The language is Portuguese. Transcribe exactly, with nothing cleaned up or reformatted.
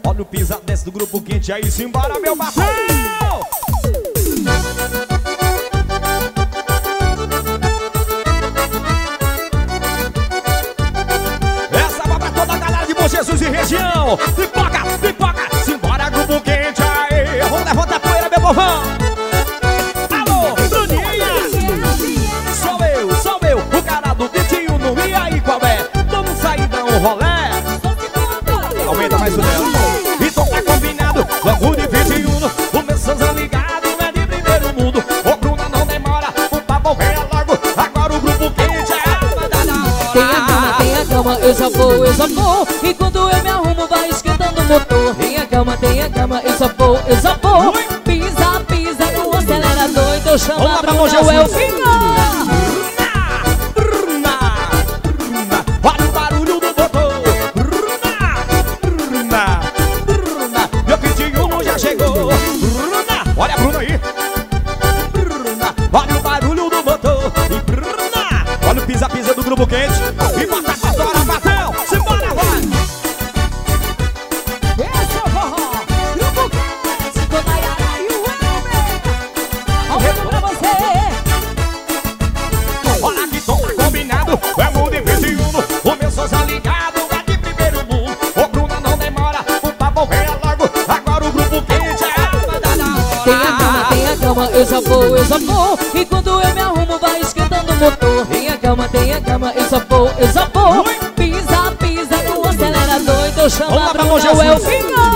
Olha o pisa, desce do grupo quente, aí simbora, meu patrão. Essa vai pra toda a galera de Bom Jesus e região. Pipoca, pipoca, simbora, grupo quente, aí. Vamos levantar a poeira, meu povão. Alô, Bruninha. Sou eu, sou eu, o cara do vinte e um. E aí, qual é? Vamos sair, dar um rolé. Aumenta mais o dela. Então tá combinado, vamos de vinte e um. O meu Sanzão ligado é de primeiro mundo. Ô Bruna, não demora, o papo vem logo. Agora o grupo quente é a banda da hora. Tem a cama, tem a cama, eu já vou, eu já vou. E quando eu me arrumo vai esquentando o motor. Tem a cama, tem a cama, eu já vou, eu já vou. Pisa, pisa no acelerador. Então chama pra Bruna, é o final. Olha o barulho do motor. Bruna, Bruna, meu vinte e um já chegou. Bruna, olha a Bruna aí. Bruna, olha o barulho do motor. E Bruna, olha o pisa-pisa do grupo quente. E bota pra fora, patrão. Simbora, vai. Esse é o forró, grupo quente, com Nayara e o Elber. Ao vivo pra você. Olha que tom tá combinado, vamos de vinte e um. O meu Sanzão ligado é de primeiro mundo. Ô Bruna, não demora, o papo vem logo. Agora o grupo quente é a banda da hora. Tem a cama, tem a cama, eu já vou, eu já vou. E quando eu me arrumo vai esquentando o motor. Tem a cama, tem a cama, eu já vou, eu já vou. Pisa, pisa no acelerador. Então chama Vamos lá pra pra Bom Bruna, é o Jesus. final.